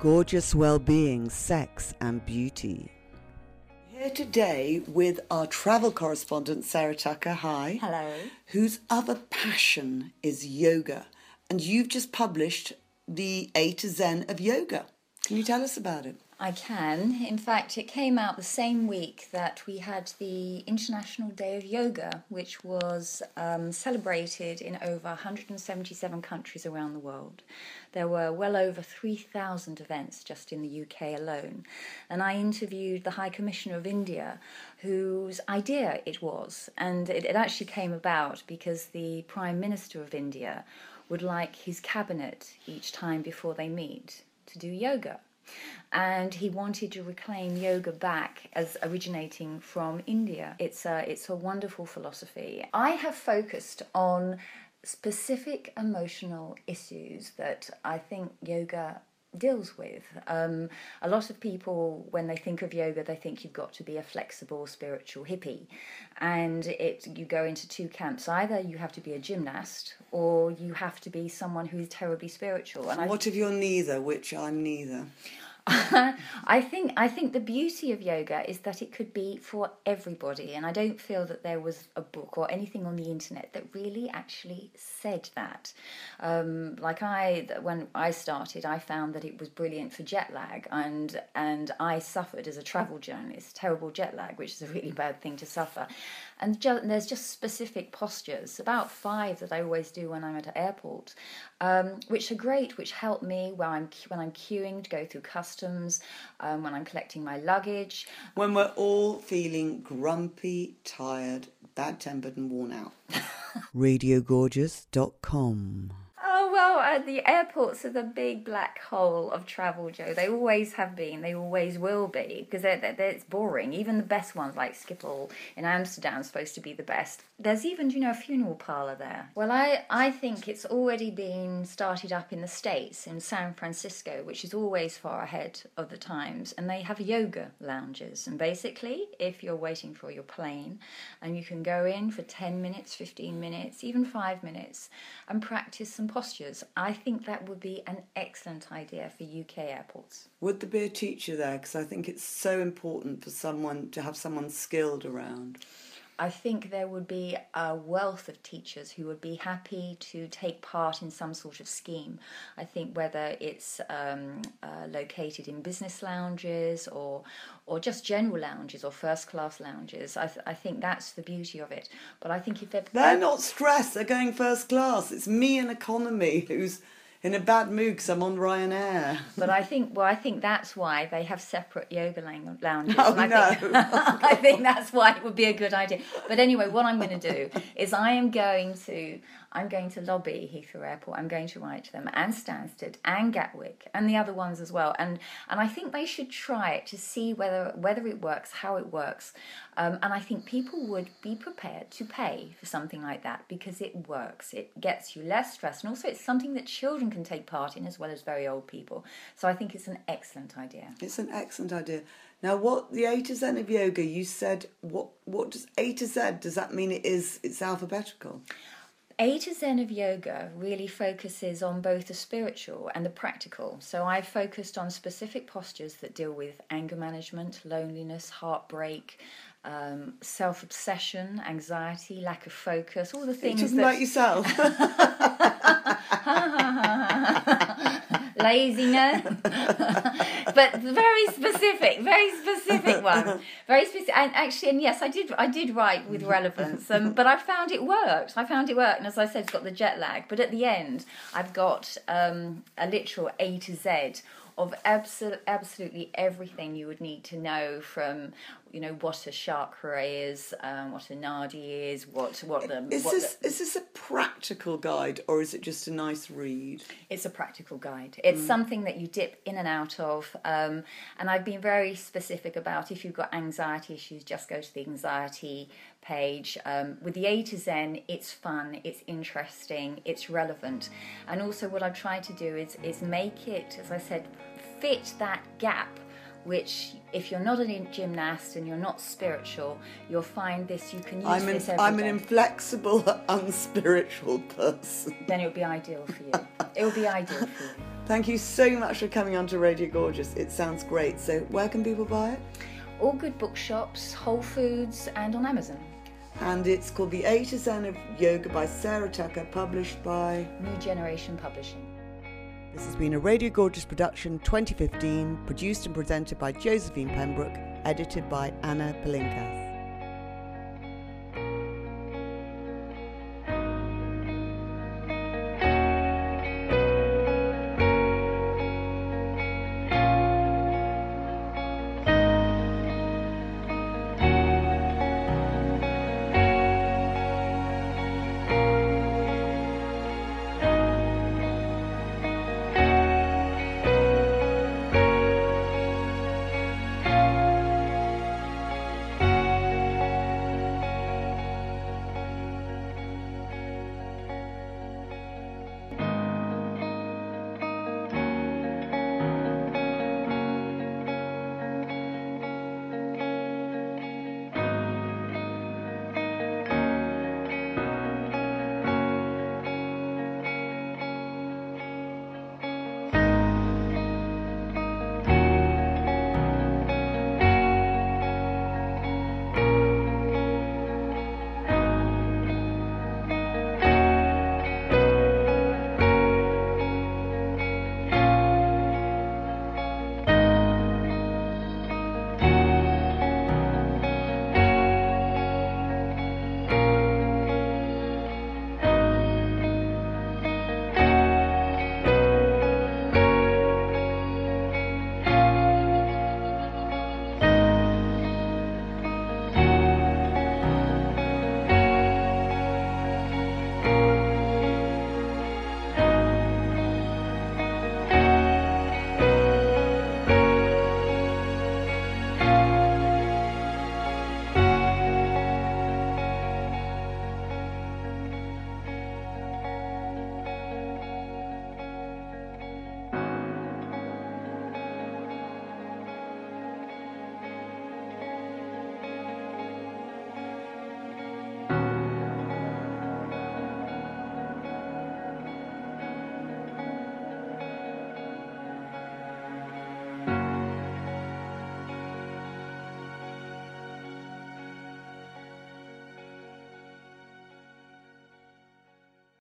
gorgeous well-being, sex and beauty. Here today with our travel correspondent Sarah Tucker, hi. Hello. Whose other passion is yoga. And you've just published the A to Zen of yoga. Can you tell us about it? I can. In fact, it came out the same week that we had the International Day of Yoga, which was celebrated in over 177 countries around the world. There were well over 3,000 events just in the UK alone. And I interviewed the High Commissioner of India, whose idea it was. And it actually came about because the Prime Minister of India would like his cabinet each time before they meet to do yoga. And he wanted to reclaim yoga back as originating from India. It's a wonderful philosophy. I have focused on specific emotional issues that I think yoga deals with. A lot of people, when they think of yoga, they think you've got to be a flexible spiritual hippie, and you go into two camps. Either you have to be a gymnast or you have to be someone who is terribly spiritual. And what if you're neither, which I'm neither? I think the beauty of yoga is that it could be for everybody, and I don't feel that there was a book or anything on the internet that really actually said that. When I started, I found that it was brilliant for jet lag, and I suffered as a travel journalist terrible jet lag, which is a really bad thing to suffer. And there's just specific postures, about 5 that I always do when I'm at an airport, which are great, which help me when I'm queuing to go through customs, when I'm collecting my luggage. When we're all feeling grumpy, tired, bad-tempered and worn out. RadioGorgeous.com. Oh, well, the airports are the big black hole of travel, Joe. They always have been. They always will be, because it's boring. Even the best ones, like Schiphol in Amsterdam, is supposed to be the best. There's even, a funeral parlour there. Well, I think it's already been started up in the States, in San Francisco, which is always far ahead of the times. And they have yoga lounges. And basically, if you're waiting for your plane, and you can go in for 10 minutes, 15 minutes, even 5 minutes, and practice some postures. I think that would be an excellent idea for UK airports. Would there be a teacher there? Because I think it's so important for someone to have someone skilled around. I think there would be a wealth of teachers who would be happy to take part in some sort of scheme. I think whether it's located in business lounges or just general lounges or first-class lounges, I think that's the beauty of it. But I think if they're not stressed, they're going first class. It's me in economy who's in a bad mood because I'm on Ryanair. But I think that's why they have separate yoga lounges. Oh, and I think that's why it would be a good idea. But anyway, what I'm going to do is I'm going to lobby Heathrow Airport. I'm going to write to them, and Stansted and Gatwick and the other ones as well. And I think they should try it to see whether it works, how it works. And I think people would be prepared to pay for something like that because it works. It gets you less stress, and also it's something that children can take part in as well as very old people. So I think it's an excellent idea. It's an excellent idea. Now, what the A to Zen of yoga? You said what does A to Z? Does that mean it's alphabetical? A to Zen of yoga really focuses on both the spiritual and the practical. So I've focused on specific postures that deal with anger management, loneliness, heartbreak, self-obsession, anxiety, lack of focus, all the things. You're talking about yourself. Laziness, but very specific one, very specific. And yes, I did write with relevance, but I found it worked. And as I said, it's got the jet lag. But at the end, I've got a literal A to Z of absolutely everything you would need to know, from what a chakra is, what a nadi is, is this a practical guide, or is it just a nice read? It's a practical guide. It's something that you dip in and out of, and I've been very specific about, if you've got anxiety issues, just go to the anxiety page. With the A to Zen, it's fun, it's interesting, it's relevant, and also what I've tried to do is make it, as I said, fit that gap, which if you're not a gymnast and you're not spiritual, you'll find this, you can use this every day. I'm an inflexible, unspiritual person. Then it would be ideal for you. It would be ideal for you. Thank you so much for coming on to Radio Gorgeous. It sounds great. So where can people buy it? All good bookshops, Whole Foods, and on Amazon. And it's called The A to Zen of Yoga by Sarah Tucker, published by New Generation Publishing. This has been a Radio Gorgeous production 2015, produced and presented by Josephine Pembroke, edited by Anna Palinkas.